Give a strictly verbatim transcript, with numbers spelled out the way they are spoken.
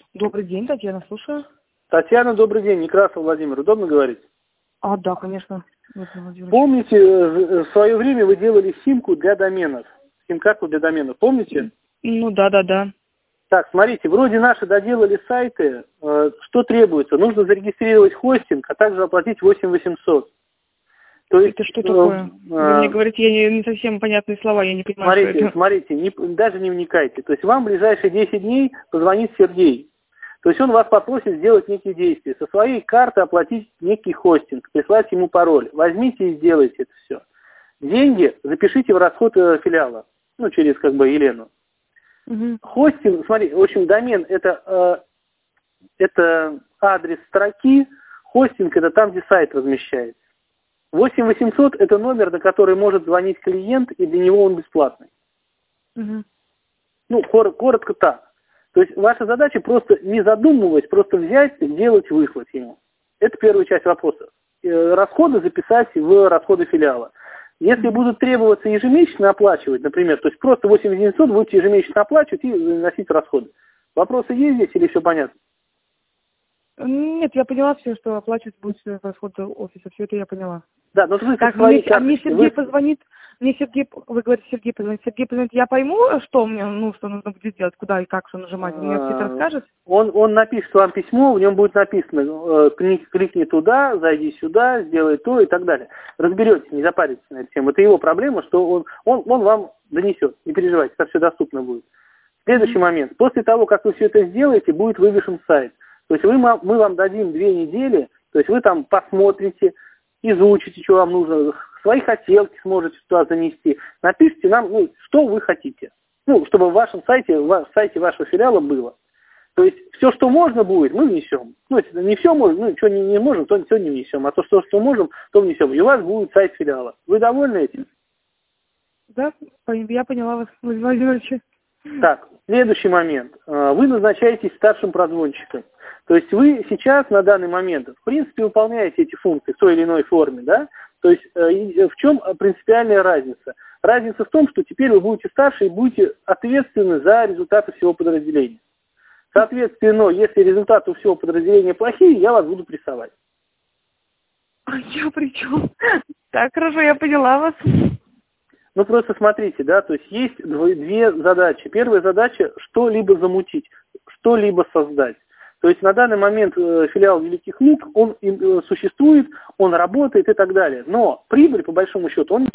Добрый день, Татьяна, слушаю. Татьяна, добрый день. Некрасов Владимир. Удобно говорить? А, да, конечно. Помните, в свое время вы делали симку для доменов? Сим-карту для доменов. Помните? Ну, да, да, да. Так, смотрите, вроде наши доделали сайты. Что требуется? Нужно зарегистрировать хостинг, а также оплатить восемь восемьсот. То есть, это что такое? Вы мне говорите, я не, не совсем понятные слова, я не понимаю, смотрите, что это. Смотрите, не, даже не вникайте. То есть вам в ближайшие десять дней позвонит Сергей. То есть он вас попросит сделать некие действия. Со своей карты оплатить некий хостинг, прислать ему пароль. Возьмите и сделайте это все. Деньги запишите в расход филиала. Ну, через как бы Елену. Угу. Хостинг, смотрите, в общем, домен это, э, это адрес строки, хостинг это там, где сайт размещается. восемь восемьсот это номер, на который может звонить клиент, и для него он бесплатный. Угу. Ну, кор- коротко так. То есть ваша задача просто не задумываясь, просто взять и сделать выхлоп ему. Это первая часть вопроса. Э, расходы записать в расходы филиала. Если будут требоваться ежемесячно оплачивать, например, то есть просто восемь девятьсот будете ежемесячно оплачивать и заносить расходы. Вопросы есть здесь или все понятно? Нет, я поняла все, что оплачивать будет расход офиса. Все это я поняла. Да, но вы Так, свои мне, а мне Сергей вы... позвонит, мне Сергей, вы говорите, Сергей позвонит, Сергей позвонит, я пойму, что мне, ну, что нужно будет делать, куда и как, что нажимать, вы мне все это расскажет? Он, он напишет вам письмо, в нем будет написано, э, клик, кликни туда, зайди сюда, сделай то и так далее. Разберетесь, не запаритесь на эту тему. Это его проблема, что он, он, он вам донесет, не переживайте, это все доступно будет. Следующий mm-hmm. момент. После того, как вы все это сделаете, будет вывешен сайт. То есть вы, мы вам дадим две недели, то есть вы там посмотрите, изучите, что вам нужно, свои хотелки сможете туда занести, напишите нам, ну, что вы хотите. Ну, чтобы в вашем сайте, в сайте вашего филиала было. То есть все, что можно будет, мы внесем. Ну, если не все можем, ну, что не, не можем, то все не внесем. А то, что, что можем, то внесем. И у вас будет сайт филиала. Вы довольны этим? Да, я поняла вас, Владимир Владимирович. Так, следующий момент. Вы назначаетесь старшим прозвонщиком. То есть вы сейчас, на данный момент, в принципе, выполняете эти функции в той или иной форме, да? То есть в чем принципиальная разница? Разница в том, что теперь вы будете старше и будете ответственны за результаты всего подразделения. Соответственно, если результаты у всего подразделения плохие, я вас буду прессовать. А я при чем? Так, хорошо, я поняла вас. Ну, просто смотрите, да, то есть есть две задачи. Первая задача – что-либо замутить, что-либо создать. То есть на данный момент филиал Великих Луг, он существует, он работает и так далее. Но прибыль, по большому счету, он